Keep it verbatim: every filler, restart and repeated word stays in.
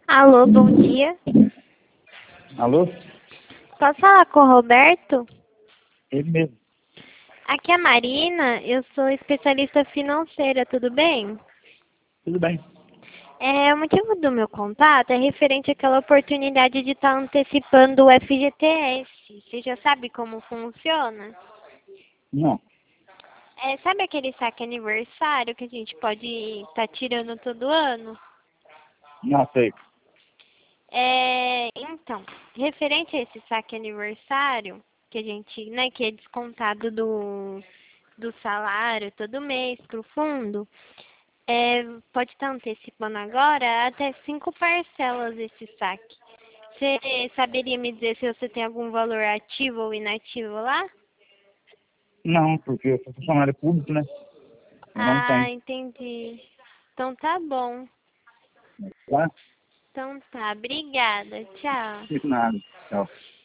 Alô, bom dia. Alô? Posso falar com o Roberto? Ele mesmo. Aqui é a Marina, eu sou especialista financeira, tudo bem? Tudo bem. É, o motivo do meu contato é referente àquela oportunidade de estar antecipando o F G T S. Você já sabe como funciona? Não. É, sabe aquele saque aniversário que a gente pode estar tirando todo ano? Não sei. É, então, referente a esse saque aniversário, que a gente, né, que é descontado do, do salário todo mês para o fundo, é, pode estar antecipando agora até cinco parcelas esse saque. Você saberia me dizer se você tem algum valor ativo ou inativo lá? Não, porque eu sou funcionário público, né? Eu não Ah, tenho. entendi. Então tá bom. Tá? Então tá, obrigada. Tchau. Não fiz nada. Tchau.